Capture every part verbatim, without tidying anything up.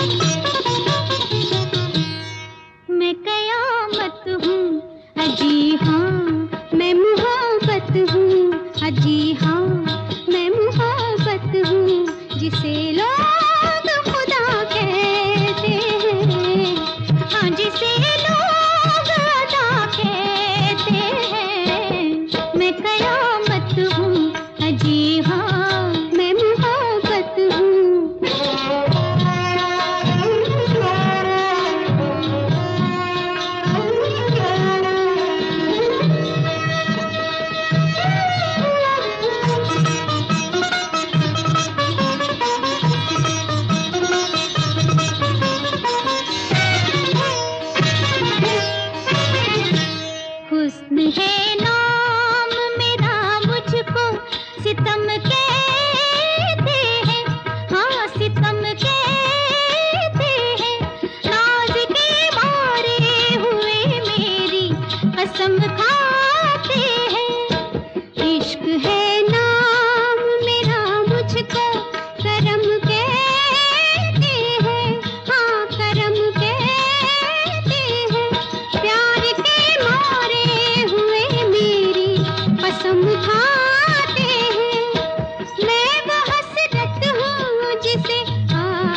मैं कयामत हूँ, अजी हाँ मैं मोहब्बत हूँ, अजी हाँ मैं मोहब्बत हूँ, जिसे लोग खुदा कहते हैं, हाँ जिसे लोग अदा कहते हैं। मैं कयामत हूँ, अजी हाँ मैं मोहब्बत हूँ। हुस्न है नाम मेरा, मुझको सितम कहते हैं, हाँ सितम कहते हैं। नाज के मारे हुए मेरी कसम खाते हैं। इश्क है नाम मेरा, मुझको करम कहते हैं, हाँ करम कहते हैं। प्यार के मारे हुए मेरी कसम खाते हैं। मैं वो हसरत हूँ जिसे आ,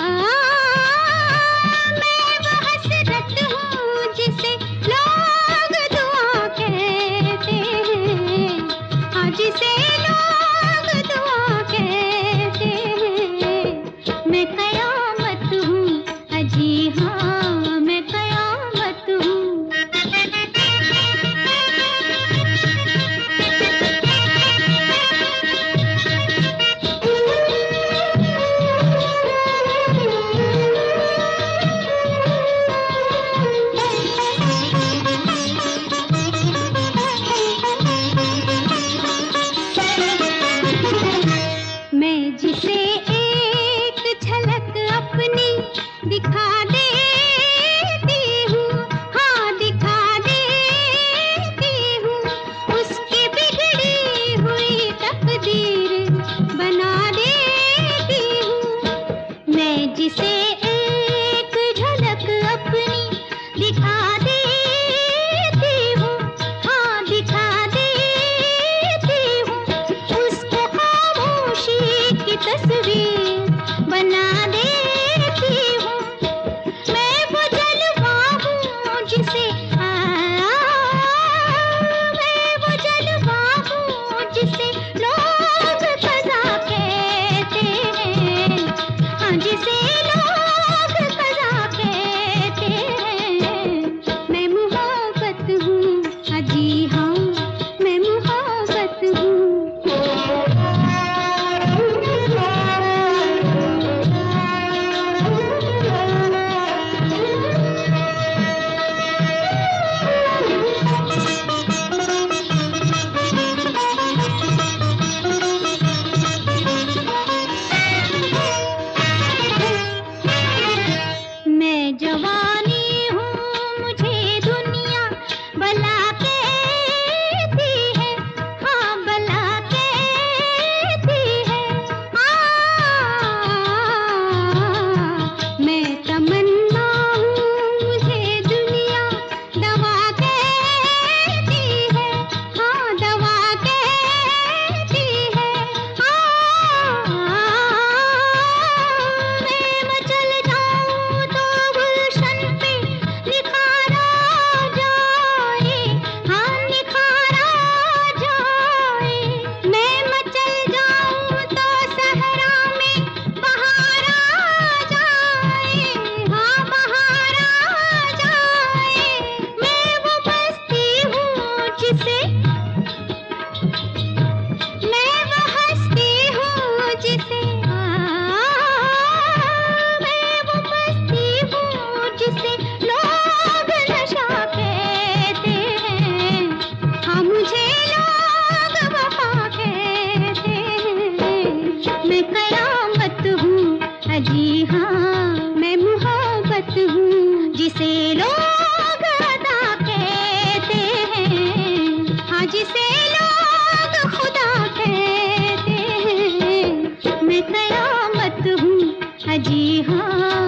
मैं वो हसरत हूँ जिसे लोग दुआ कहते हैं, हाँ जिसे लोग दुआ कहते हैं। मैं कयामत हूँ, अजी हाँ मैं कयामत हूँ। मैं जिसे एक झलक अपनी दिखा देती हूँ, हाँ दिखा देती हूँ, उसकी बिगड़ी हुई तकदीर बना देती हूँ। मैं जिसे एक झलक अपनी दिखा देती हूँ, हाँ दिखा देती हूँ, उसको खामोशी की तस्वीर बना देती हूँ। मैं वो जलवा हूँ जिसे आ, मैं वो जलवा हूँ जिसे लोग कज़ा कहते हैं, हाँ जिसे लोग कज़ा कहते हैं। मैं मोहब्बत हूँ, अजी हाँ मैं मोहब्बत हूँ। मैं जवानी हूँ, मुझे दुनिया भला कहती है, हाँ भला कहती है। आ, मैं तमन्ना हूँ, मुझे दुनिया दवा कहती है, हाँ दवा कहती है। आ, मैं मचल जाऊँ तो गुलशन पे निखारा जाए, हाँ निखारा जाए। मैं मचल जाऊँ तो सहरा में बहार आ जाए, हाँ बहार आ जाए। मैं वो बस्ती हूँ जिसे, मैं वो हस्ती हूँ जिसे आ, मैं वो बस्ती हूँ जिसे लोग नशा कहते हैं, हाँ मुझे लोग वफा कहते हैं। मैं कयामत हूँ, अजी हाँ मैं मोहब्बत हूँ, जिसे लोग अदा कहते हैं, हाँ जिसे लोग खुदा कहते हैं। मैं कयामत हूँ, अजी हाँ